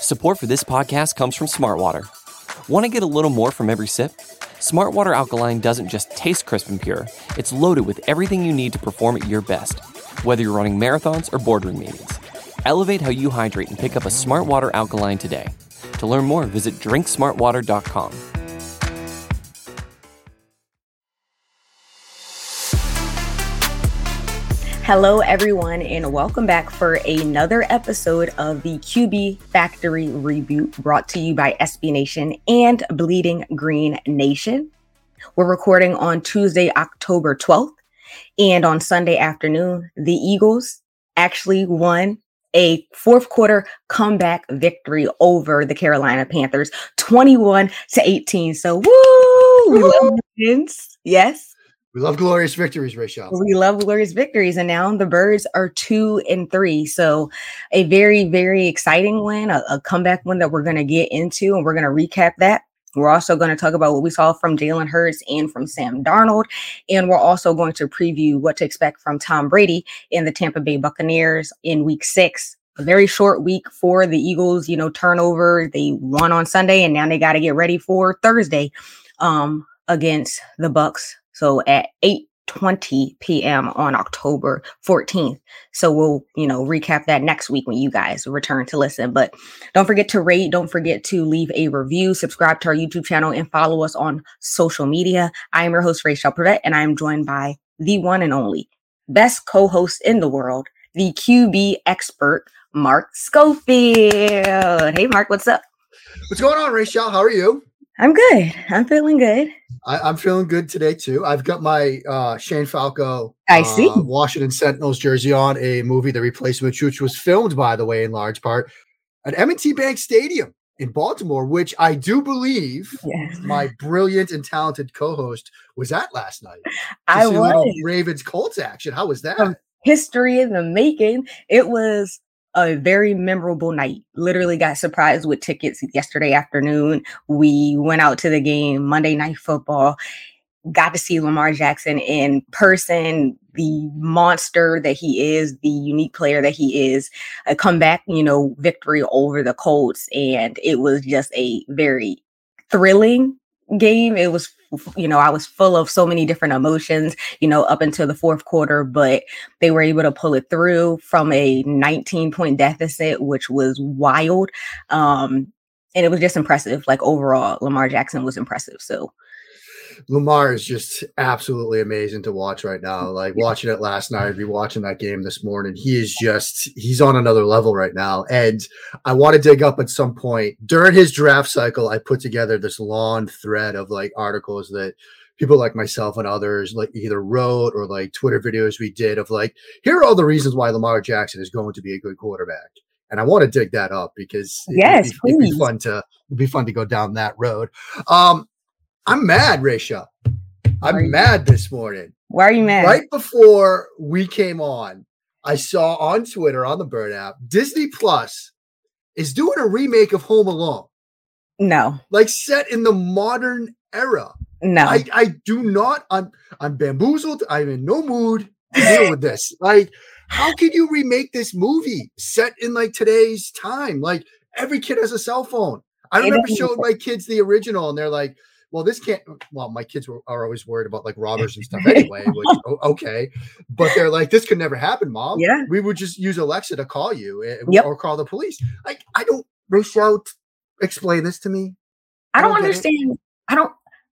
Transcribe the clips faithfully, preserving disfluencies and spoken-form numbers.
Support for this podcast comes from Smartwater. Want to get a little more from every sip? Smartwater Alkaline doesn't just taste crisp and pure, it's loaded with everything you need to perform at your best, whether you're running marathons or boardroom meetings. Elevate how you hydrate and pick up a Smartwater Alkaline today. To learn more, visit drink smartwater dot com. Hello, everyone, and welcome back for another episode of the Q B Factory Reboot, brought to you by S B Nation and Bleeding Green Nation. We're recording on Tuesday, October twelfth, and on Sunday afternoon, the Eagles actually won a fourth quarter comeback victory over the Carolina Panthers, twenty-one to eighteen. So, woo! We love wins. Yes. We love glorious victories, Rachel. We love glorious victories. And now the Birds are two and three. So a very, very exciting win, a, a comeback win that we're going to get into, and we're going to recap that. We're also going to talk about what we saw from Jalen Hurts and from Sam Darnold. And we're also going to preview what to expect from Tom Brady and the Tampa Bay Buccaneers in week six. A very short week for the Eagles, you know, turnover. They won on Sunday, and now they got to get ready for Thursday um, against the Bucs. So at eight twenty p.m. on October fourteenth. So we'll, you know, recap that next week when you guys return to listen. But don't forget to rate. Don't forget to leave a review, subscribe to our YouTube channel, and follow us on social media. I am your host, Rachel Prevet, and I am joined by the one and only best co-host in the world, the Q B expert, Mark Schofield. Hey, Mark, what's up? What's going on, Rachel? How are you? I'm good. I'm feeling good. I, I'm feeling good today, too. I've got my uh, Shane Falco I see. Uh, Washington Sentinels jersey on, a movie, The Replacement, which was filmed, by the way, in large part at M and T Bank Stadium in Baltimore, which I do believe Yes. my brilliant and talented co-host was at last night. I see a was. little Ravens Colts action. How was that? Um, history in the making. It was a very memorable night. Literally got surprised with tickets yesterday afternoon. We went out to the game, Monday Night Football, got to see Lamar Jackson in person, the monster that he is, the unique player that he is, a comeback, you know, victory over the Colts. And it was just a very thrilling game. It was, you know, I was full of so many different emotions, you know, up until the fourth quarter, but they were able to pull it through from a nineteen point deficit, which was wild. Um, and it was just impressive. Like overall, Lamar Jackson was impressive. So Lamar is just absolutely amazing to watch right now. Like watching it last night, be watching that game this morning. He is just, he's on another level right now. And I want to dig up at some point during his draft cycle. I put together this long thread of like articles that people like myself and others like either wrote or like Twitter videos we did of like, here are all the reasons why Lamar Jackson is going to be a good quarterback. And I want to dig that up because yes, it'd, be, it'd be fun to, it'd be fun to go down that road. Um, I'm mad, Rachel. I'm mad this morning. Why are you mad? Right before we came on, I saw on Twitter, on the Bird app, Disney Plus is doing a remake of Home Alone. No. Like set in the modern era. No. I, I do not, I'm, I'm bamboozled. I'm in no mood to deal with this. Like, how can you remake this movie set in like today's time? Like every kid has a cell phone. I remember showing my kids the original and they're like, well, this can't, well, my kids were, are always worried about like robbers and stuff anyway, which, okay. But they're like, this could never happen, Mom. Yeah. We would just use Alexa to call you and, yep. or call the police. Like, I don't, Rachel, explain this to me. I don't, I don't understand. It. I don't,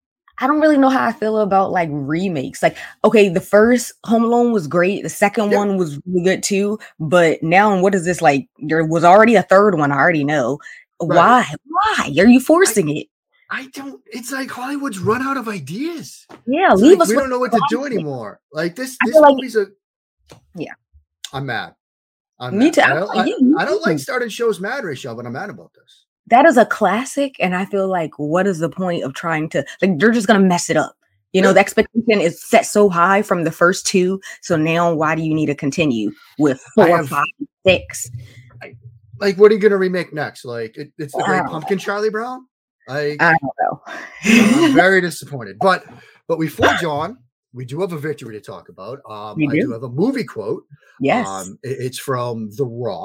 I don't really know how I feel about like remakes. Like, okay, the first Home Alone was great. The second yep. one was really good too. But now what is this like? There was already a third one. I already know. Right. Why? Why are you forcing I, it? I don't, it's like Hollywood's run out of ideas. Yeah, it's leave like us. We don't know what to do anymore. Like this, this like, movie's a, yeah. I'm mad. I'm me mad. too. I don't, like, I, yeah, I don't like starting shows mad, Rachel, but I'm mad about this. That is a classic. And I feel like, what is the point of trying to, like, you're just going to mess it up. You know, yeah. The expectation is set so high from the first two. So now why do you need to continue with four, have, five, six? I, like, what are you going to remake next? Like, it, it's the Great Pumpkin, know. Charlie Brown? Like, I don't know. I'm very disappointed. But but we forge on. We do have a victory to talk about. Um, we I do. do have a movie quote. Yes. Um, it, it's from The Rock.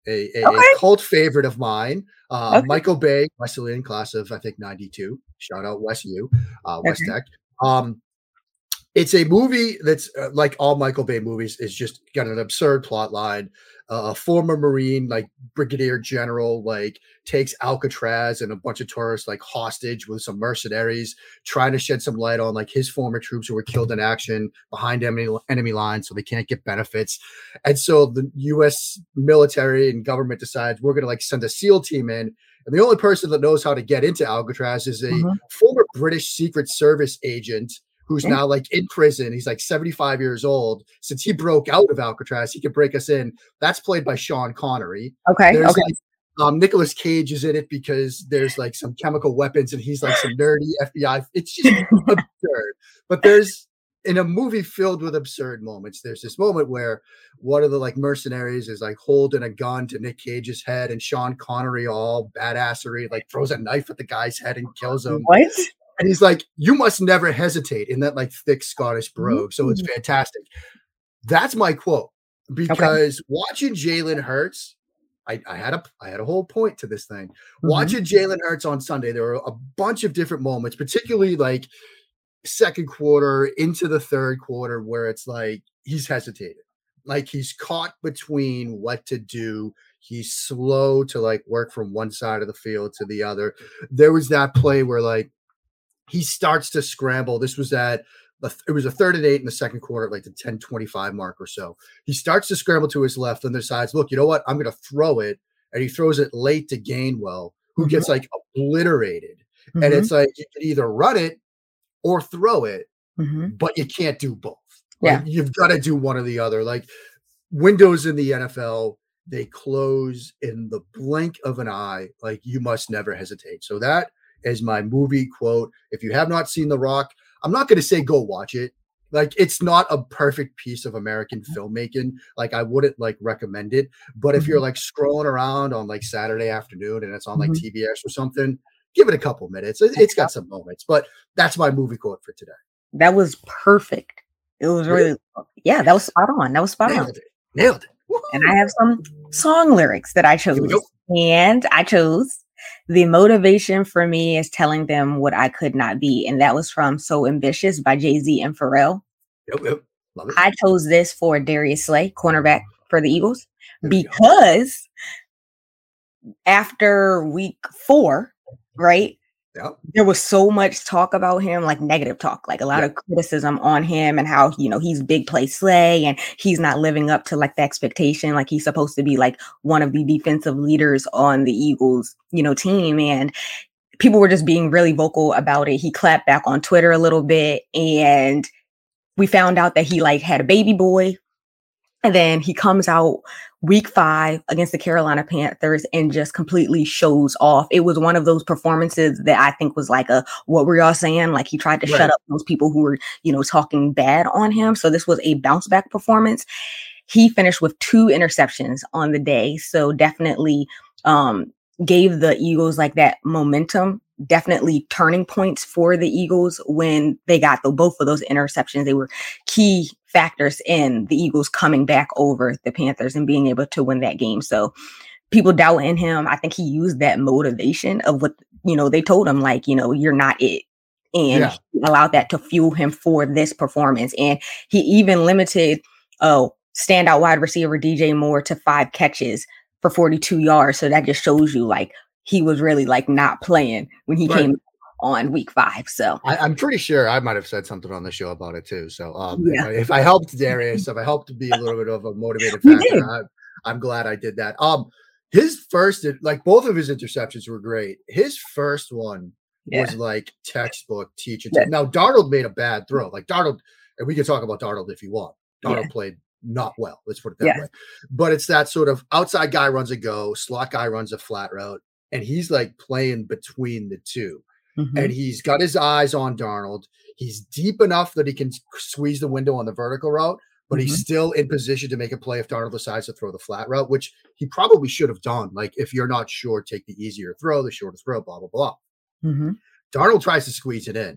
a, a, a Okay. cult favorite of mine. Uh, Okay. Michael Bay, Wesleyan class of I think ninety-two. Shout out West U, uh, West Okay. Tech. Um, it's a movie that's uh, like all Michael Bay movies is just got an absurd plot line. Uh, a former Marine, like brigadier general, like takes Alcatraz and a bunch of tourists like hostage with some mercenaries, trying to shed some light on like his former troops who were killed in action behind enemy enemy lines, so they can't get benefits. And so the U S military and government decides we're going to like send a SEAL team in. And the only person that knows how to get into Alcatraz is a Mhm. former British Secret Service agent who's Yeah. now like in prison. He's like seventy-five years old. Since he broke out of Alcatraz, he could break us in. That's played by Sean Connery. Okay. There's Okay. like um Nicolas Cage is in it because there's like some chemical weapons and he's like some nerdy F B I. It's just absurd. But there's in a movie filled with absurd moments, there's this moment where one of the like mercenaries is like holding a gun to Nick Cage's head, and Sean Connery, all badassery, like throws a knife at the guy's head and kills him. What? And he's like, you must never hesitate in that like thick Scottish brogue. So it's Mm. fantastic. That's my quote. Because watching Jalen Hurts, I, I had a I had a whole point to this thing. Mhm. Watching Jalen Hurts on Sunday, there were a bunch of different moments, particularly like second quarter into the third quarter, where it's like he's hesitated. Like he's caught between what to do. He's slow to like work from one side of the field to the other. There was that play where like he starts to scramble. This was at it was a third and eight in the second quarter, like the ten twenty-five mark or so. He starts to scramble to his left and decides, look, you know what? I'm going to throw it. And he throws it late to Gainwell, who Mhm. gets like obliterated. And Mhm. it's like you can either run it or throw it, Mhm. but you can't do both. Yeah. Like, you've got to do one or the other. Like windows in the N F L, they close in the blink of an eye. Like you must never hesitate. So that is my movie quote. If you have not seen The Rock, I'm not going to say go watch it. Like it's not a perfect piece of American filmmaking. Like I wouldn't like recommend it. But if Mhm. you're like scrolling around on like Saturday afternoon and it's on like Mhm. T B S or something, give it a couple minutes. It, it's got some moments, but that's my movie quote for today. That was perfect. It was really, yeah, that was spot on. That was spot on. Nailed it. Nailed it. And I have some song lyrics that I Here we chose. go. And I chose the motivation for me is telling them what I could not be. And that was from So Ambitious by Jay-Z and Pharrell. Yep, yep. Love it. I chose this for Darius Slay, cornerback for the Eagles, There we go. because after week four, right, Yep. there was so much talk about him, like negative talk, like a lot Yeah. of criticism on him and how, you know, he's big play Slay and he's not living up to like the expectation. Like he's supposed to be like one of the defensive leaders on the Eagles, you know, team. And people were just being really vocal about it. He clapped back on Twitter a little bit, and we found out that he like had a baby boy. And then he comes out week five against the Carolina Panthers and just completely shows off. It was one of those performances that I think was like a, what were y'all saying? Like he tried to Right. shut up those people who were, you know, talking bad on him. So this was a bounce back performance. He finished with two interceptions on the day. So definitely um, gave the Eagles like that momentum. Definitely turning points for the Eagles when they got the, both of those interceptions. They were key factors in the Eagles coming back over the Panthers and being able to win that game. So people doubting him, I think he used that motivation of what, you know, they told him, like, you know, you're not it. And Yeah. he allowed that to fuel him for this performance. And he even limited oh standout wide receiver D J Moore to five catches for forty-two yards. So that just shows you like he was really like not playing when he Right. came on week five. So I, I'm pretty sure I might have said something on the show about it too. So um, Yeah. if, I, if I helped Darius, if I helped to be a little bit of a motivated You did. factor, I, I'm glad I did that. Um, his first, like both of his interceptions were great. His first one Yeah. was like textbook teaching. Yeah. Now Darnold made a bad throw. Like Darnold, and we can talk about Darnold if you want. Darnold Yeah. played not well. Let's put it that Yeah. way. But it's that sort of outside guy runs a go, slot guy runs a flat route, and he's like playing between the two. Mhm. And he's got his eyes on Darnold. He's deep enough that he can squeeze the window on the vertical route, but Mhm. he's still in position to make a play if Darnold decides to throw the flat route, which he probably should have done. Like, if you're not sure, take the easier throw, the shorter throw, blah, blah, blah. Mhm. Darnold tries to squeeze it in.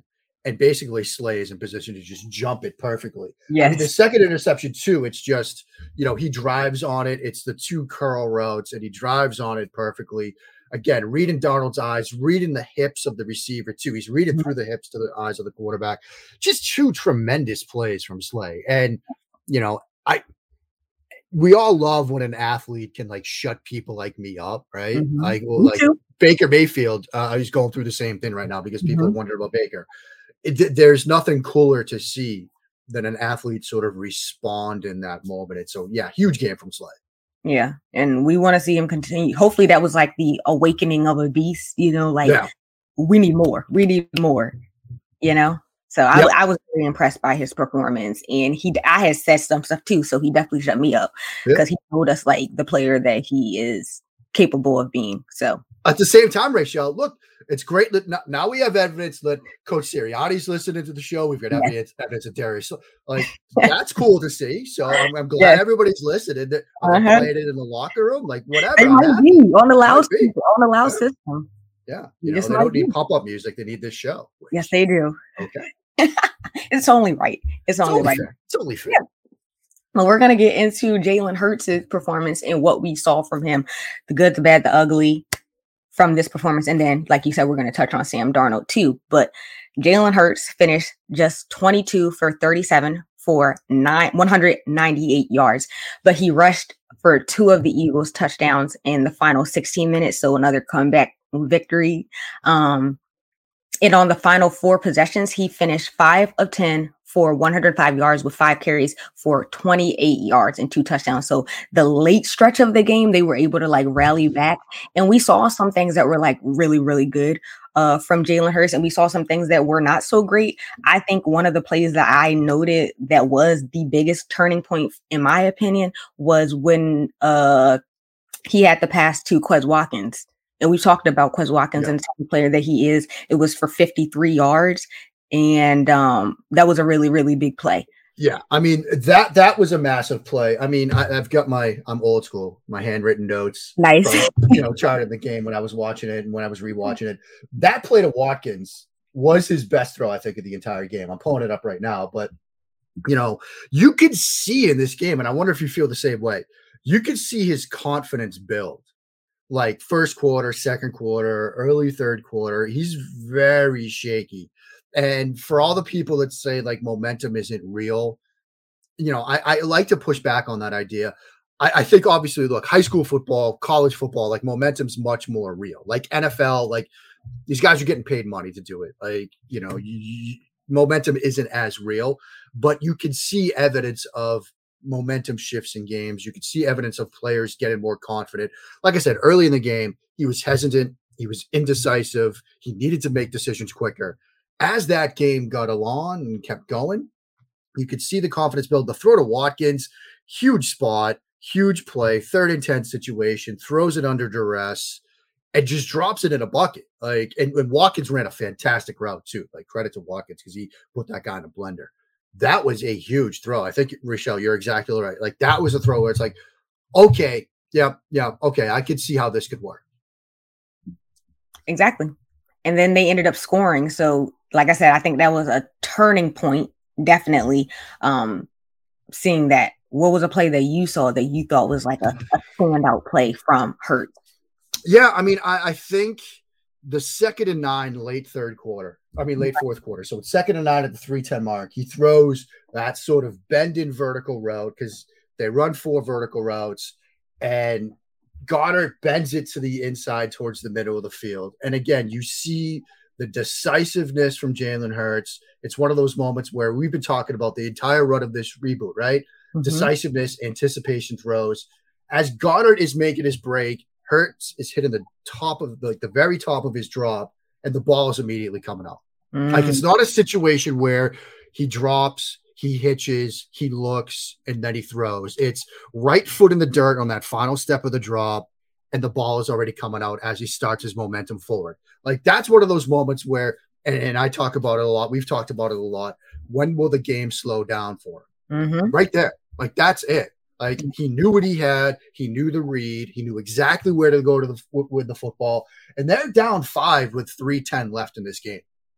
and basically Slay is in position to just jump it perfectly. Yes. I mean, the second interception too, it's just, you know, he drives on it. It's the two curl routes and he drives on it perfectly. Again, reading Darnold's eyes, reading the hips of the receiver too. He's reading through the hips to the eyes of the quarterback. Just two tremendous plays from Slay. And, you know, I, we all love when an athlete can like shut people like me up, right? Mm-hmm. Like, well, like Baker Mayfield, uh, he's going through the same thing right now because people Mm-hmm. wonder about Baker. It, there's nothing cooler to see than an athlete sort of respond in that moment. And so, yeah, huge game from Slay. Yeah, and we want to see him continue. Hopefully, that was like the awakening of a beast. You know, like Yeah. we need more. We need more. You know. So I, Yep. I was very impressed by his performance, and he I had said some stuff too, so he definitely shut me up because Yep. he told us like the player that he is capable of being. So at the same time, Rachel, look, it's great that now, now we have evidence that Coach Sirianni's listening to the show. We've got Yes. evidence, evidence of Darius. So, like that's cool to see. So I'm, I'm glad Yes. everybody's listening. That are they Uh-huh. playing it in the locker room, like whatever. They I'm might happy. be on the loud Might be. on the loud Yeah. system. Yeah, You you know just they might don't need be. pop up music. They need this show. Yes, they do. Okay, It's only right. It's it's only only right. fair. It's only fair. Yeah. Well, we're gonna get into Jalen Hurts' performance and what we saw from him, the good, the bad, the ugly from this performance. And then, like you said, we're gonna touch on Sam Darnold too. But Jalen Hurts finished just twenty-two for thirty-seven for nine one hundred ninety-eight yards, but he rushed for two of the Eagles' touchdowns in the final sixteen minutes. So another comeback victory. Um, and on the final four possessions, he finished five of ten for one hundred five yards with five carries for twenty-eight yards and two touchdowns. So the late stretch of the game, they were able to like rally back. And we saw some things that were like really, really good uh, from Jalen Hurts. And we saw some things that were not so great. I think one of the plays that I noted that was the biggest turning point, in my opinion, was when uh, he had the pass to Quez Watkins. And we talked about Quez Watkins Yeah. and the type of player that he is. It was for fifty-three yards. And um, that was a really, really big play. Yeah, I mean that that was a massive play. I mean, I, I've got my I'm old school, my handwritten notes. Nice. From, you know, charted the game when I was watching it and when I was rewatching it. That play to Watkins was his best throw, I think, of the entire game. I'm pulling it up right now, but you know, you could see in this game, and I wonder if you feel the same way. You could see his confidence build. Like first quarter, second quarter, early third quarter, he's very shaky. And for all the people that say like momentum isn't real, you know, I, I like to push back on that idea. I, I think obviously, look, high school football, college football, like momentum's much more real. Like N F L, like these guys are getting paid money to do it. Like, you know, you, you, momentum isn't as real, but you can see evidence of momentum shifts in games. You could see evidence of players getting more confident. Like I said, early in the game, he was hesitant. He was indecisive. He needed to make decisions quicker. As that game got along and kept going, you could see the confidence build. The throw to Watkins, huge spot, huge play, third and ten situation, throws it under duress, and just drops it in a bucket. Like, and, and Watkins ran a fantastic route too. Like, credit to Watkins because he put that guy in a blender. That was a huge throw. I think, Rochelle, you're exactly right. Like, that was a throw where it's like, okay, yeah, yeah, okay, I could see how this could work. Exactly. And then they ended up scoring. So, like I said, I think that was a turning point, definitely. Um, seeing that, what was a play that you saw that you thought was like a, a standout play from Hurts? Yeah, I mean, I, I think the second and nine, late third quarter, I mean, late fourth quarter. So it's second and nine at the three ten mark. He throws that sort of bend in vertical route because they run four vertical routes, and Goddard bends it to the inside towards the middle of the field. And again, you see the decisiveness from Jalen Hurts. It's one of those moments where we've been talking about the entire run of this reboot, right? Mm-hmm. Decisiveness, anticipation throws. As Goddard is making his break, Hurts is hitting the top of the, like the very top of his drop, and the ball is immediately coming out. Mm. Like, it's not a situation where he drops, he hitches, he looks, and then he throws. It's right foot in the dirt on that final step of the drop, and the ball is already coming out as he starts his momentum forward. Like, that's one of those moments where, and, and I talk about it a lot, we've talked about it a lot, when will the game slow down for him? Mm-hmm. Right there. Like, that's it. Like, he knew what he had. He knew the read. He knew exactly where to go to the with the football. And they're down five with three ten left in this game.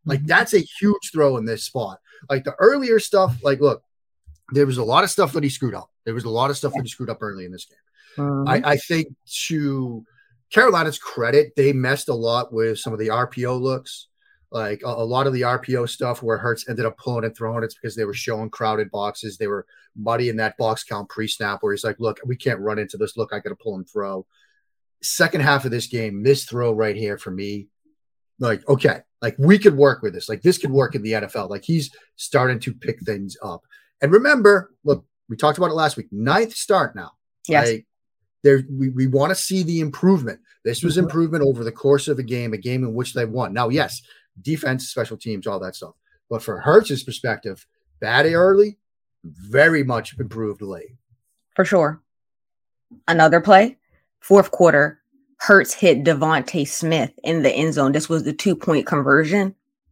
Like Mhm. that's a huge throw in this spot. Like the earlier stuff, like look, there was a lot of stuff that he screwed up. There was a lot of stuff Yeah. that he screwed up early in this game. I, Mhm. I think to Carolina's credit, they messed a lot with some of the R P O looks. Like a, a lot of the R P O stuff where Hurts ended up pulling and throwing, it's because they were showing crowded boxes. They were muddy in that box count pre-snap where he's like, look, we can't run into this. Look, I got to pull and throw. Second half of this game, this throw right here for me, like, okay, like we could work with this. Like this could work in the N F L. Like he's starting to pick things up. And remember, look, we talked about it last week. Ninth start now. Yes. Right? There, we, we want to see the improvement. This was Mhm. improvement over the course of a game, a game in which they won. Now, yes, defense, special teams, all that stuff. But for Hurts' perspective, bad early, very much improved late. For sure. Another play, fourth quarter, Hurts hit Devontae Smith in the end zone. This was the two-point conversion.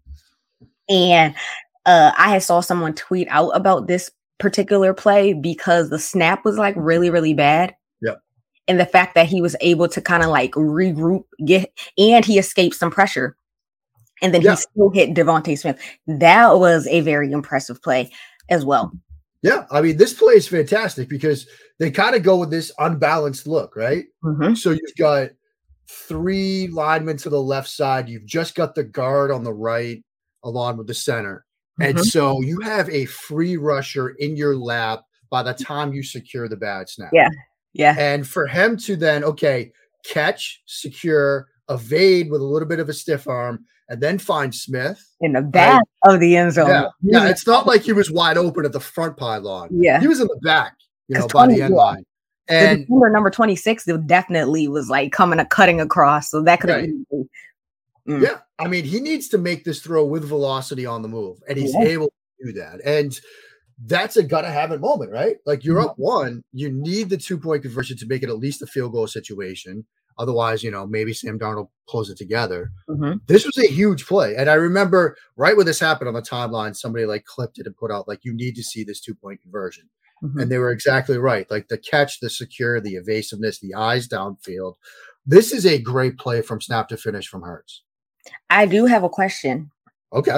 And uh, I had saw someone tweet out about this particular play because the snap was like really, really bad. Yep. And the fact that he was able to kind of like regroup, get, and he escaped some pressure. And then Yeah. he still hit Devontae Smith. That was a very impressive play as well. Yeah, I mean, this play is fantastic because they kind of go with this unbalanced look, right? Mhm. So you've got three linemen to the left side. You've just got the guard on the right along with the center. And Mhm. so you have a free rusher in your lap by the time you secure the bad snap. Yeah. Yeah. And for him to then, okay, catch, secure, evade with a little bit of a stiff arm, and then find Smith. In the back of the end zone. Yeah, yeah, it's not like he was wide open at the front pylon. Yeah. He was in the back, you know, 'Cause by the twenty end yeah. line. The And defender number twenty-six it definitely was like coming a cutting across. So that could have Right. been mm. yeah, I mean, he needs to make this throw with velocity on the move, and he's Yeah. able to do that. And that's a gotta have it moment, right? Like you're Mhm. up one, you need the two point conversion to make it at least a field goal situation. Otherwise, you know, maybe Sam Darnold pulls it together. Mhm. This was a huge play. And I remember right when this happened on the timeline, somebody like clipped it and put out, like, you need to see this two point conversion. Mhm. And they were exactly right. Like the catch, the secure, the evasiveness, the eyes downfield. This is a great play from snap to finish from Hurts. I do have a question. Okay.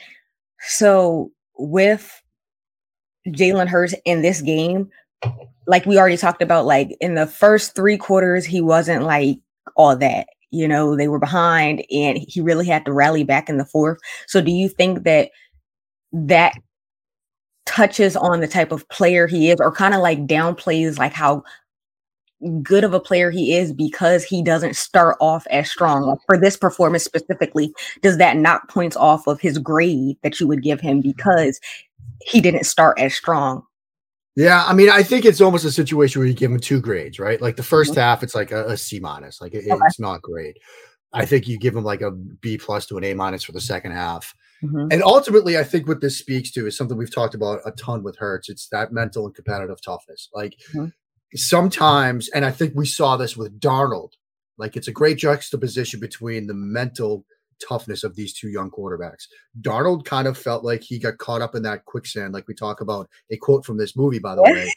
So with Jalen Hurts in this game, like we already talked about, like in the first three quarters, he wasn't like all that. You know, they were behind and he really had to rally back in the fourth. So do you think that that touches on the type of player he is, or kind of like downplays like how good of a player he is because he doesn't start off as strong? Like for this performance specifically, does that knock points off of his grade that you would give him because he didn't start as strong? Yeah, I mean, I think it's almost a situation where you give him two grades, right? Like the 1st Mhm. half, it's like a, a C minus. Like it, Okay. it's not great. I think you give him like a B plus to an A minus for the second half. Mhm. And ultimately, I think what this speaks to is something we've talked about a ton with Hurts. It's that mental and competitive toughness. Like Mhm. sometimes, and I think we saw this with Darnold, like it's a great juxtaposition between the mental toughness of these two young quarterbacks. Darnold kind of felt like he got caught up in that quicksand, like we talk about a quote from this movie, by the way,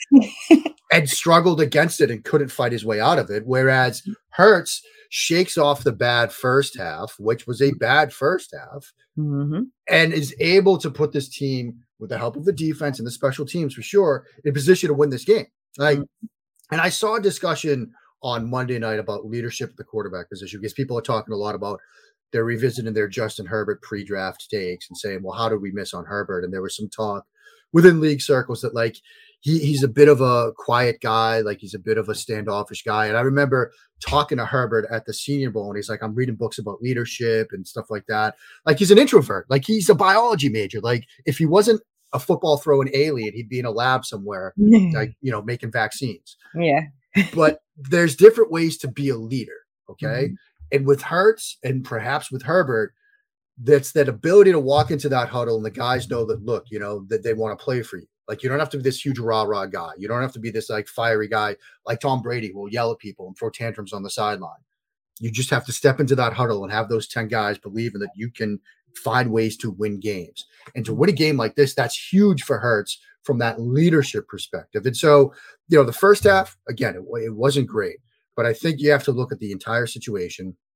and struggled against it and couldn't fight his way out of it. Whereas Hurts shakes off the bad first half, which was a bad first half, Mhm. and is able to put this team, with the help of the defense and the special teams for sure, in position to win this game. Like, and I saw a discussion on Monday night about leadership at the quarterback position because people are talking a lot about they're revisiting their Justin Herbert pre-draft takes and saying, well, how did we miss on Herbert? And there was some talk within league circles that like he, he's a bit of a quiet guy, like he's a bit of a standoffish guy. And I remember talking to Herbert at the Senior Bowl, and he's like, I'm reading books about leadership and stuff like that. Like he's an introvert, like he's a biology major. Like if he wasn't a football throwing alien, he'd be in a lab somewhere, like, you know, making vaccines. Yeah. But there's different ways to be a leader. Okay. Mhm. And with Hurts and perhaps with Herbert, that's that ability to walk into that huddle and the guys know that, look, you know, that they want to play for you. Like you don't have to be this huge rah rah guy. You don't have to be this like fiery guy like Tom Brady who will yell at people and throw tantrums on the sideline. You just have to step into that huddle and have those ten guys believing that you can find ways to win games. And to win a game like this, that's huge for Hurts from that leadership perspective. And so, you know, the first half, again, it, it wasn't great, but I think you have to look at the entire situation.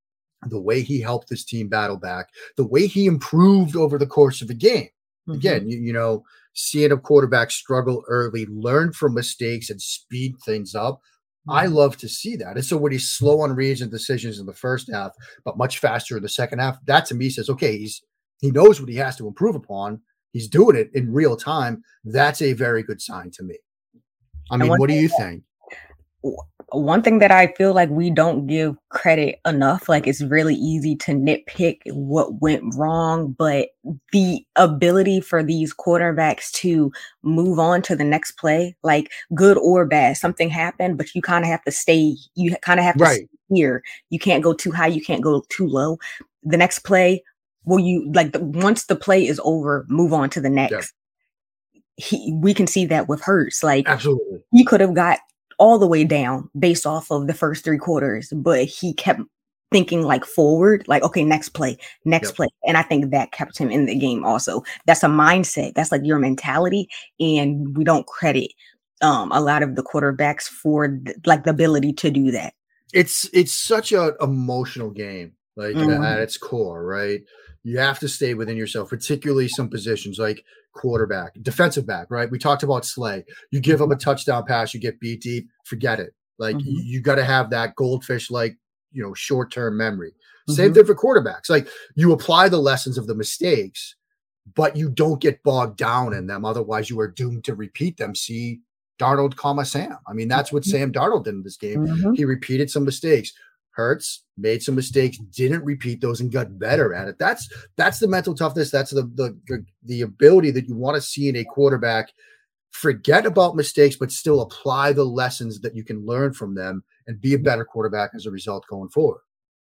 the way he helped this team battle back, the way he improved over the course of the game. Mm-hmm. Again, you, you know, seeing a quarterback struggle early, learn from mistakes and speed things up. Mm-hmm. I love to see that. And so when he's slow on reads and decisions in the first half, but much faster in the second half, that to me says, okay, he's he knows what he has to improve upon. He's doing it in real time. That's a very good sign to me. I mean, what do you think? One thing that I feel like we don't give credit enough, like it's really easy to nitpick what went wrong, but the ability for these quarterbacks to move on to the next play, like good or bad, something happened, but you kind of have to stay, you kind of have to right. stay here. You can't go too high. You can't go too low. The next play, well, you like the, once the play is over, move on to the next. Yeah. He, we can see that with Hurts. Like, absolutely, he could have got all the way down based off of the first three quarters, but he kept thinking like forward, like, okay, next play, next yep. play. And I think that kept him in the game also. That's a mindset. That's like your mentality. And we don't credit um, a lot of the quarterbacks for th- like the ability to do that. It's, it's such an emotional game, like mm-hmm. at its core, right? You have to stay within yourself, particularly some positions like quarterback, defensive back, right? We talked about Slay. You give up a touchdown pass, you get beat deep, forget it. Like mm-hmm. you, you got to have that goldfish, like, you know, short-term memory. Mm-hmm. Same thing for quarterbacks. Like you apply the lessons of the mistakes, but you don't get bogged down in them. Otherwise you are doomed to repeat them. See Darnold, comma Sam. I mean, that's what Sam Darnold did in this game. Mm-hmm. He repeated some mistakes. Hurts made some mistakes, didn't repeat those, and got better at it. That's that's the mental toughness. That's the the the ability that you want to see in a quarterback. Forget about mistakes, but still apply the lessons that you can learn from them and be a better quarterback as a result going forward.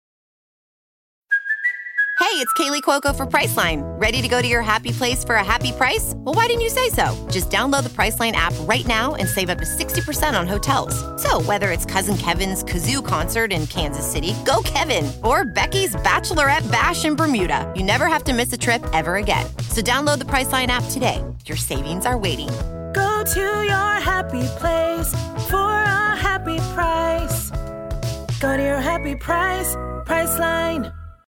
Hey, it's Kaylee Cuoco for Priceline. Ready to go to your happy place for a happy price? Well, why didn't you say so? Just download the Priceline app right now and save up to sixty percent on hotels. So whether it's Cousin Kevin's Kazoo Concert in Kansas City, go Kevin, or Becky's Bachelorette Bash in Bermuda, you never have to miss a trip ever again. So download the Priceline app today. Your savings are waiting. Go to your happy place for a happy price. Go to your happy price, Priceline.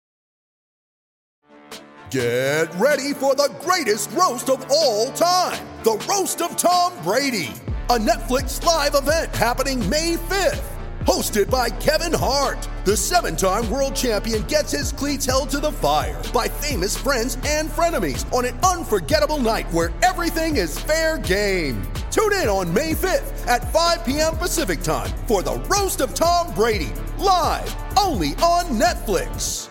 Get ready for the greatest roast of all time, the Roast of Tom Brady, a Netflix live event happening May fifth. Hosted by Kevin Hart, the seven-time world champion gets his cleats held to the fire by famous friends and frenemies on an unforgettable night where everything is fair game. Tune in on May fifth at five p.m. Pacific time for the Roast of Tom Brady, live only on Netflix.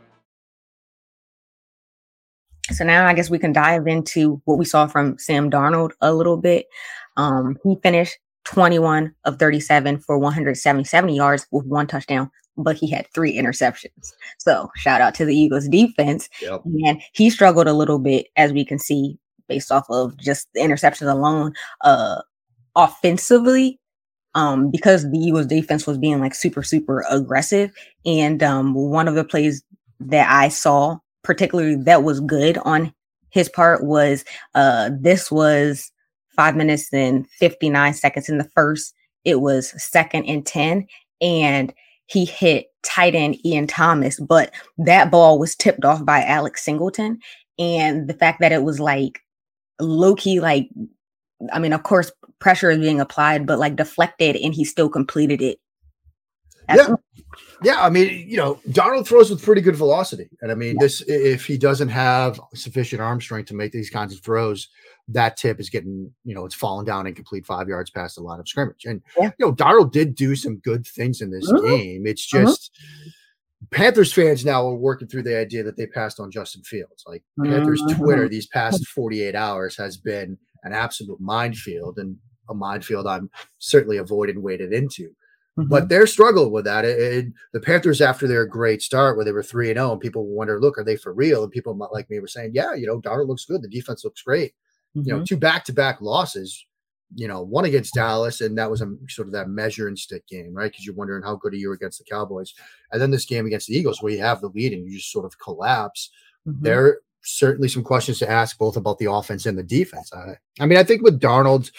So now I guess we can dive into what we saw from Sam Darnold a little bit. Um, he finished twenty-one of thirty-seven for one hundred seventy-seven yards with one touchdown, but he had three interceptions. So shout out to the Eagles defense. Yep. And he struggled a little bit, as we can see, based off of just the interceptions alone. Uh, offensively, um, because the Eagles defense was being like super, super aggressive. And um, one of the plays that I saw particularly that was good on his part was uh this was five minutes and fifty-nine seconds in the first. It was second and ten, and he hit tight end Ian Thomas, but that ball was tipped off by Alex Singleton. And the fact that it was like low-key, like, I mean, of course pressure is being applied, but like deflected, and he still completed it. That's yeah. Yeah, I mean, you know, Darnold throws with pretty good velocity. And I mean, yeah. this, if he doesn't have sufficient arm strength to make these kinds of throws, that tip is getting, you know, it's falling down incomplete five yards past the line of scrimmage. And, yeah. you know, Darnold did do some good things in this mm-hmm. game. It's just mm-hmm. Panthers fans now are working through the idea that they passed on Justin Fields. Like mm-hmm. Panthers Twitter these past forty-eight hours has been an absolute minefield, and a minefield I'm certainly avoided and waded into. But they're struggling with that. It, it, the Panthers, after their great start where they were three and oh, and people wonder, look, are they for real? And people like me were saying, yeah, you know, Darnold looks good. The defense looks great. Mm-hmm. You know, two back-to-back losses, you know, one against Dallas, and that was a sort of that measure and stick game, right? Because you're wondering how good are you against the Cowboys. And then this game against the Eagles where you have the lead and you just sort of collapse. Mm-hmm. There are certainly some questions to ask both about the offense and the defense. I, I mean, I think with Darnold,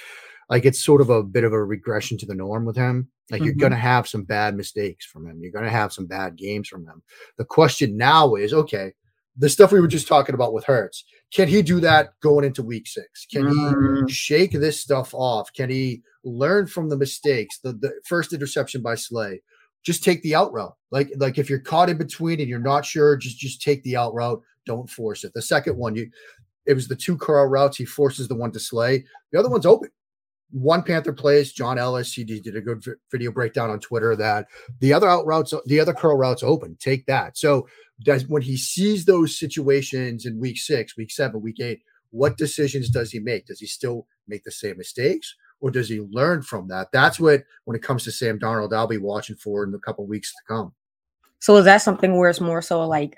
like it's sort of a bit of a regression to the norm with him. Like Mm-hmm. you're going to have some bad mistakes from him. You're going to have some bad games from him. The question now is, okay, the stuff we were just talking about with Hurts, can he do that going into week six? Can Mm. he shake this stuff off? Can he learn from the mistakes? The, the first interception by Slay, just take the out route. Like, like if you're caught in between and you're not sure, just, just take the out route. Don't force it. The second one, you, it was the two curl routes. He forces the one to Slay. The other one's open. One Panther plays, John Ellis. He did a good video breakdown on Twitter that the other out routes, the other curl routes open. Take that. So does, when he sees those situations in week six, week seven, week eight, what decisions does he make? Does he still make the same mistakes, or does he learn from that? That's what, when it comes to Sam Darnold, I'll be watching for in the couple weeks to come. So is that something where it's more so like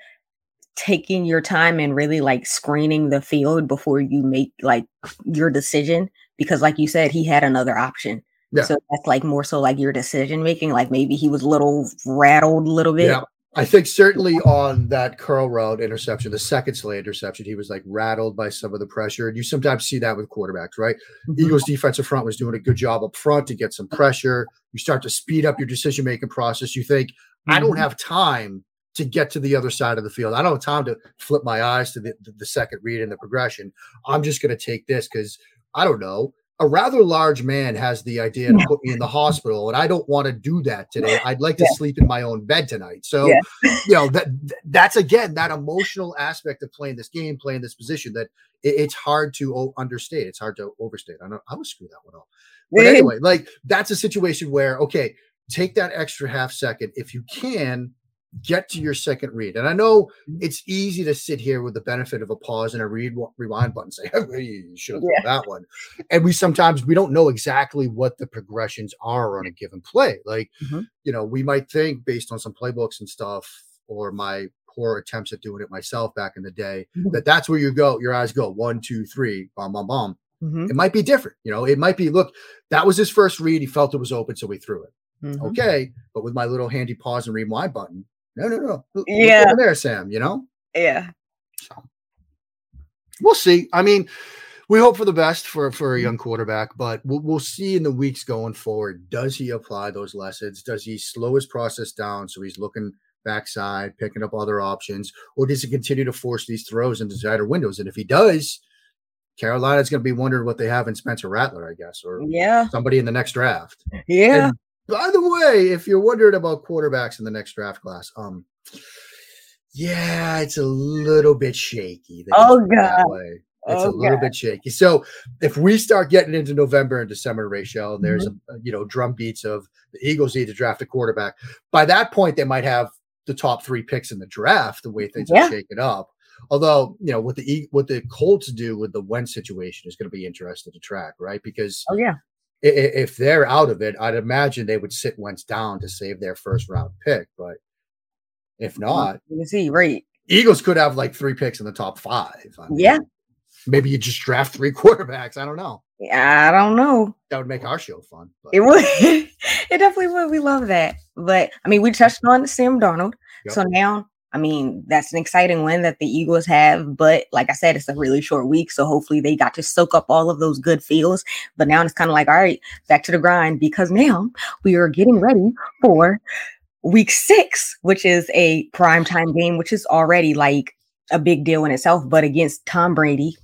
taking your time and really like screening the field before you make like your decision? Because like you said, he had another option. Yeah. So that's like more so like your decision making. Like maybe he was a little rattled a little bit. Yeah. I think certainly on that curl route interception, the second Slay interception, he was like rattled by some of the pressure. And you sometimes see that with quarterbacks, right? Mm-hmm. Eagles defensive front was doing a good job up front to get some pressure. You start to speed up your decision-making process. You think, mm-hmm. I don't have time to get to the other side of the field. I don't have time to flip my eyes to the, the second read and the progression. I'm just going to take this because I don't know. A rather large man has the idea to put me in the hospital, and I don't want to do that today. I'd like to yeah. sleep in my own bed tonight. So, yeah. you know, that that's again, that emotional aspect of playing this game, playing this position that it, it's hard to o- understate. It's hard to overstate. I know I would screw that one up. But anyway, like that's a situation where, okay, take that extra half second. If you can, get to your second read. And I know it's easy to sit here with the benefit of a pause and a read rewind button, say, hey, you should have yeah. done that one. And we sometimes we don't know exactly what the progressions are on a given play. Like, mm-hmm. you know, we might think based on some playbooks and stuff, or my poor attempts at doing it myself back in the day, mm-hmm. that that's where you go, your eyes go one, two, three, bomb, bomb, bomb. Mm-hmm. It might be different. You know, it might be, look, that was his first read. He felt it was open, so he threw it. Mm-hmm. Okay. But with my little handy pause and rewind button, No, no, no. Look, yeah. Look over there, Sam, you know? Yeah. So we'll see. I mean, we hope for the best for, for a young quarterback, but we'll, we'll see in the weeks going forward. Does he apply those lessons? Does he slow his process down so he's looking backside, picking up other options, or does he continue to force these throws into tighter windows? And if he does, Carolina's going to be wondering what they have in Spencer Rattler, I guess, or yeah. somebody in the next draft. Yeah. And by the way, if you're wondering about quarterbacks in the next draft class, um, yeah, it's a little bit shaky. Oh God, it's oh, a little God. bit shaky. So if we start getting into November and December, Rachel, and there's mm-hmm. a, you know drum beats of the Eagles need to draft a quarterback. By that point, they might have the top three picks in the draft. The way things yeah. are shaking up. Although, you know, what the what the Colts do with the Wentz situation is going to be interesting to track, right? Because oh yeah. if they're out of it, I'd imagine they would sit Wentz down to save their first round pick. But if not, you see, right? Eagles could have like three picks in the top five. I mean, yeah. Maybe you just draft three quarterbacks. I don't know. Yeah, I don't know. That would make our show fun. But. It would. It definitely would. We love that. But I mean, we touched on Sam Darnold. Yep. So now, I mean, that's an exciting win that the Eagles have. But like I said, it's a really short week. So hopefully they got to soak up all of those good feels. But now it's kind of like, all right, back to the grind, because now we are getting ready for week six, which is a primetime game, which is already like a big deal in itself, but against Tom Brady,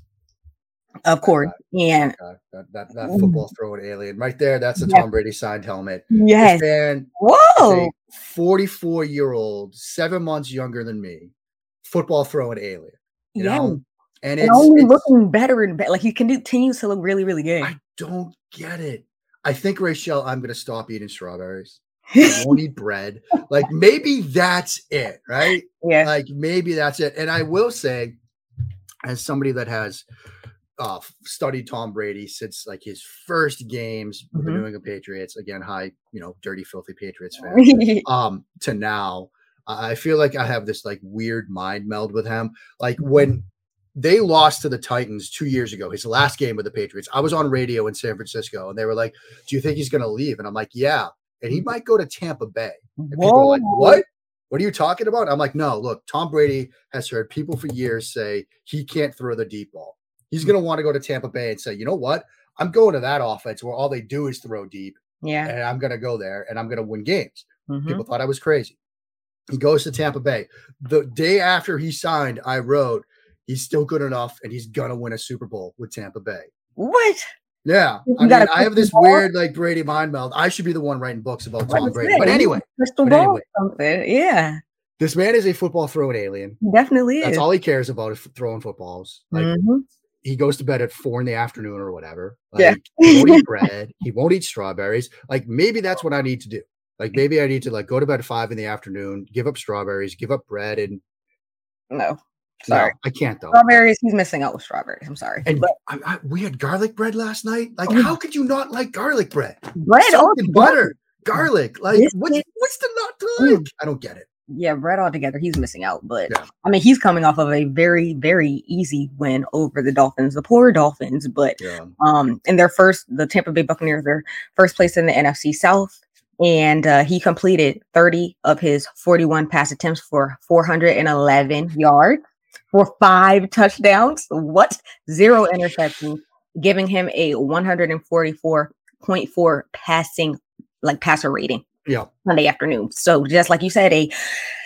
of course. That, and that, that, that football throwing alien right there. That's a yeah. Tom Brady signed helmet. Yes. And whoa. forty-four year old, seven months younger than me, football throwing alien. You yeah. know? And, and it's only it's, looking better and better. Like he continues to look really, really good. I don't get it. I think, Rachel, I'm going to stop eating strawberries. I won't eat bread. Like maybe that's it, right? Yeah. Like maybe that's it. And I will say, as somebody that has uh, studied Tom Brady since like his first games with mm-hmm. the New England Patriots, again, hi, you know, dirty, filthy Patriots fan, um, to now, I feel like I have this like weird mind meld with him. Like when they lost to the Titans two years ago, his last game with the Patriots, I was on radio in San Francisco and they were like, do you think he's going to leave? And I'm like, yeah. And he might go to Tampa Bay. And people are like, what? What are you talking about? I'm like, no, look, Tom Brady has heard people for years say he can't throw the deep ball. He's going to want to go to Tampa Bay and say, you know what? I'm going to that offense where all they do is throw deep. Yeah. And I'm going to go there and I'm going to win games. Mm-hmm. People thought I was crazy. He goes to Tampa Bay. The day after he signed, I wrote, he's still good enough and he's going to win a Super Bowl with Tampa Bay. What? Yeah. You I mean, I have this ball? weird like Brady mind meld. I should be the one writing books about Tom Like Brady. said, But anyway, crystal but ball anyway, something. Yeah. this man is a football throwing alien. He definitely is. That's all he cares about is throwing footballs. Like mm-hmm. he goes to bed at four in the afternoon or whatever. Like, Yeah. he won't eat bread. He won't eat strawberries. Like maybe that's what I need to do. Like maybe I need to like go to bed at five in the afternoon, give up strawberries, give up bread, and No. Sorry. no, I can't though. Strawberries, he's missing out with strawberries. I'm sorry. And But I, I, we had garlic bread last night. Like, Oh. how could you not like garlic bread? bread Salt all and butter, garlic. Like, Biscuit. what's what's the not to Mm. like? I don't get it. Yeah, bread altogether, he's missing out. But Yeah. I mean, he's coming off of a very, very easy win over the Dolphins, the poor Dolphins. But Yeah. um, in their first, the Tampa Bay Buccaneers, their first place in the N F C South, and uh, he completed thirty of his forty-one pass attempts for four hundred eleven yards for five touchdowns. What? Zero interceptions, giving him a one forty-four point four passing, like passer rating. Yeah. Sunday afternoon. So just like you said, a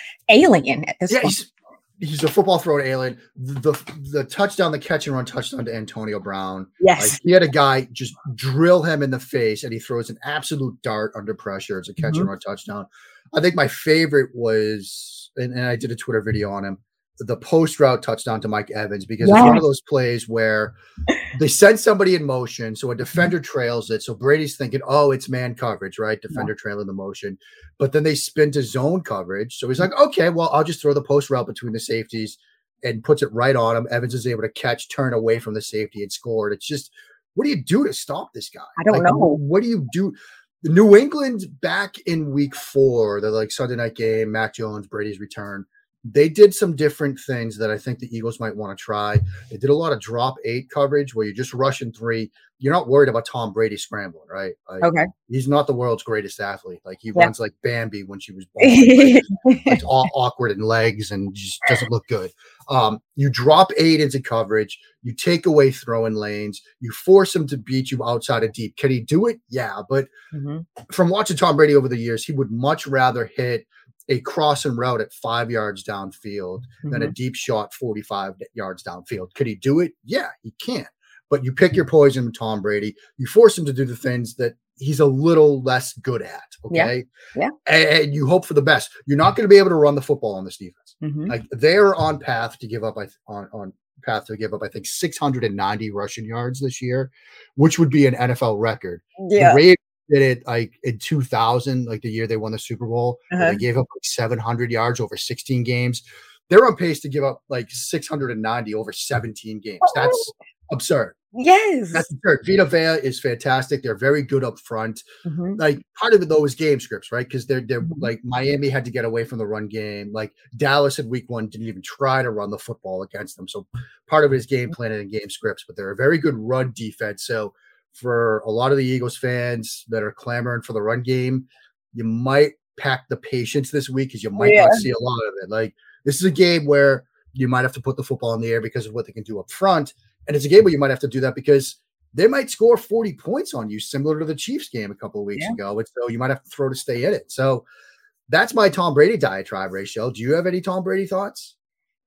alien at this Yeah, point. he's, he's a football throwing alien. The, the the touchdown, the catch and run touchdown to Antonio Brown. Yes. Like he had a guy just drill him in the face and he throws an absolute dart under pressure. It's a catch Mhm. and run touchdown. I think my favorite was, and, and I did a Twitter video on him, the post route touchdown to Mike Evans, because it's one Yes. of those plays where they send somebody in motion. So a defender trails it. So Brady's thinking, oh, it's man coverage, right? Defender trailing the motion. But then they spin to zone coverage. So he's like, okay, well, I'll just throw the post route between the safeties and puts it right on him. Evans is able to catch, turn away from the safety and scored. It's just, what do you do to stop this guy? I don't Like, know. What do you do? New England back in week four, the like Sunday night game, Mac Jones, Brady's return. They did some different things that I think the Eagles might want to try. They did a lot of drop eight coverage where you're just rushing three. You're not worried about Tom Brady scrambling, right? Like, Okay. he's not the world's greatest athlete. Like he Yeah. runs like Bambi when she was born. Like, it's all awkward in legs and just doesn't look good. Um, you drop eight into coverage. You take away throwing lanes. You force him to beat you outside of deep. Can he do it? Yeah. But Mhm. from watching Tom Brady over the years, he would much rather hit a crossing route at five yards downfield than a deep shot forty-five yards downfield. Could he do it? Yeah, he can. But you pick your poison with Tom Brady. You force him to do the things that he's a little less good at. Okay. Yeah. And, and you hope for the best. You're not going to be able to run the football on this defense. Mhm. Like they're on path to give up I th- on, on path to give up, I think, six hundred ninety rushing yards this year, which would be an N F L record. Yeah. The Raiders did it like in two thousand, like the year they won the Super Bowl. where Uh-huh. They gave up like seven hundred yards over sixteen games. They're on pace to give up like six hundred ninety over seventeen games. That's absurd. Yes. That's absurd. Vita Vea is fantastic. They're very good up front. Mhm. Like part of it though is game scripts, right? Because they're they're Mhm. like Miami had to get away from the run game. Like Dallas in week one didn't even try to run the football against them. So part of it is game planning and game scripts, but they're a very good run defense. So for a lot of the Eagles fans that are clamoring for the run game, you might pack the patience this week because you might Yeah. not see a lot of it. Like this is a game where you might have to put the football in the air because of what they can do up front. And it's a game where you might have to do that because they might score forty points on you, similar to the Chiefs game a couple of weeks Yeah. ago. And so you might have to throw to stay in it. So that's my Tom Brady diatribe, Rachel. Do you have any Tom Brady thoughts?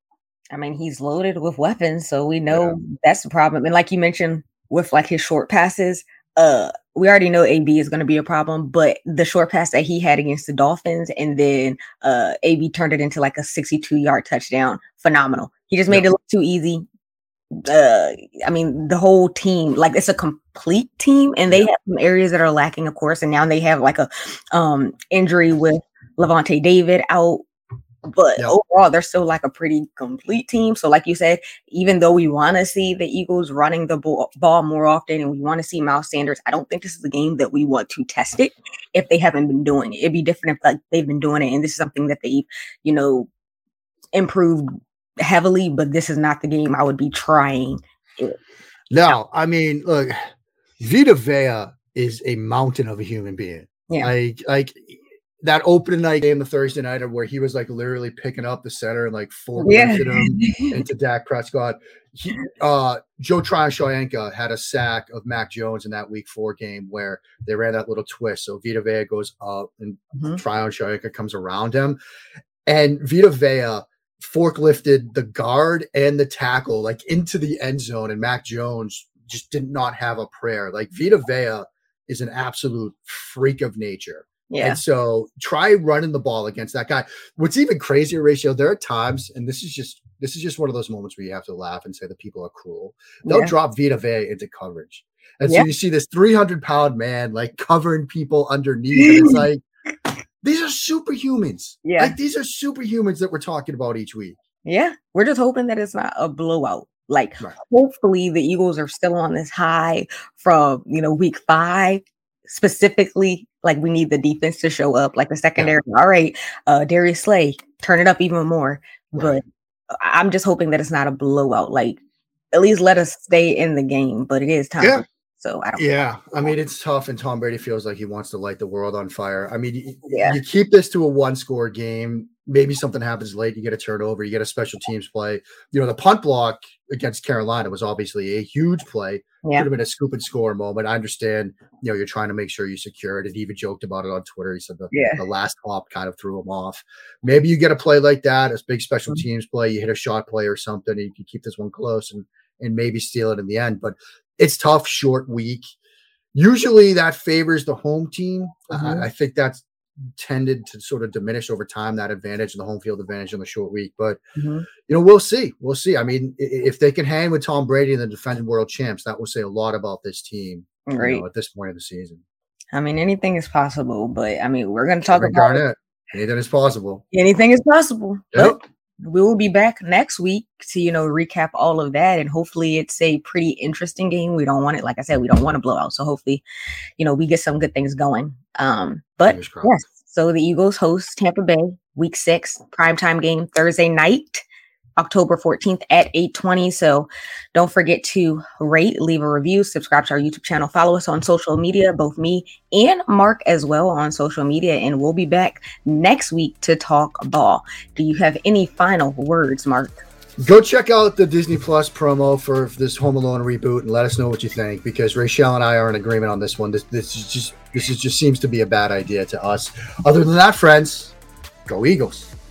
I mean, he's loaded with weapons, so we know that's the problem. And like you mentioned, with like his short passes, uh, we already know A B is going to be a problem. But the short pass that he had against the Dolphins, and then uh, A B turned it into like a sixty-two yard touchdown. Phenomenal. He just made Yeah. it look too easy. Uh, I mean, the whole team, like it's a complete team, and they Yeah. have some areas that are lacking, of course. And now they have like a um injury with Levante David out. But Yeah. overall, they're still like a pretty complete team. So, like you said, even though we want to see the Eagles running the ball, ball more often and we want to see Miles Sanders, I don't think this is a game that we want to test it if they haven't been doing it. It'd be different if like they've been doing it and this is something that they've, you know, improved heavily. But this is not the game I would be trying. No, I mean, look, Vita Vea is a mountain of a human being. Yeah. Like, like that opening night game, the Thursday nighter, where he was like literally picking up the center and like forklifted Yeah. him into Dak Prescott. He, uh, Joe Tryon-Shoyinka had a sack of Mac Jones in that week four game where they ran that little twist. So Vita Vea goes up and Mhm. Tryon-Shoyinka comes around him. And Vita Vea forklifted the guard and the tackle like into the end zone. And Mac Jones just did not have a prayer. Like Vita Vea is an absolute freak of nature. Yeah. And so try running the ball against that guy. What's even crazier, Ratio, there are times, and this is just this is just one of those moments where you have to laugh and say that people are cruel. They'll Yeah. drop Vita Vea into coverage. And Yeah. so you see this three hundred pound man like covering people underneath. And it's like, these are superhumans. Yeah. Like these are superhumans that we're talking about each week. Yeah. We're just hoping that it's not a blowout. Like, Right. hopefully the Eagles are still on this high from, you know, week five. Specifically, like we need the defense to show up, like the secondary. Yeah. All right, uh, Darius Slay, turn it up even more. Right. But I'm just hoping that it's not a blowout. Like, at least let us stay in the game. But it is time. Yeah. So I don't. Yeah, I mean it's tough, and Tom Brady feels like he wants to light the world on fire. I mean, you, Yeah. you keep this to a one-score game. Maybe something happens late. You get a turnover. You get a special teams play. You know, the punt block against Carolina was obviously a huge play. Yeah. Could have been a scoop and score moment. I understand. You know, you're trying to make sure you secure it. And he even joked about it on Twitter. He said the, Yeah. the last hop kind of threw him off. Maybe you get a play like that, a big special Mhm. teams play. You hit a shot play or something. And you can keep this one close and and maybe steal it in the end. But it's tough, short week. Usually that favors the home team. Mhm. I, I think that's tended to sort of diminish over time, that advantage and the home field advantage in the short week. But, Mhm. you know, we'll see. We'll see. I mean, i- if they can hang with Tom Brady and the defending world champs, that will say a lot about this team you Right. know, at this point of the season. I mean, anything is possible. But I mean, we're going to talk Kevin about Garnett, anything is possible. anything is possible. Yep. But we will be back next week to, you know, recap all of that. And hopefully it's a pretty interesting game. We don't want it, like I said, we don't want to blow out. So hopefully, you know, we get some good things going. Um, but Fingers crossed. yes, so the Eagles host Tampa Bay week six primetime game Thursday night, October fourteenth at eight twenty. So don't forget to rate, leave a review, subscribe to our YouTube channel, follow us on social media, both me and Mark as well on social media. And we'll be back next week to talk ball. Do you have any final words, Mark? Go check out the Disney Plus promo for this Home Alone reboot and let us know what you think, because Rachel and I are in agreement on this one. This this is just this is just seems to be a bad idea to us. Other than that, friends, go Eagles.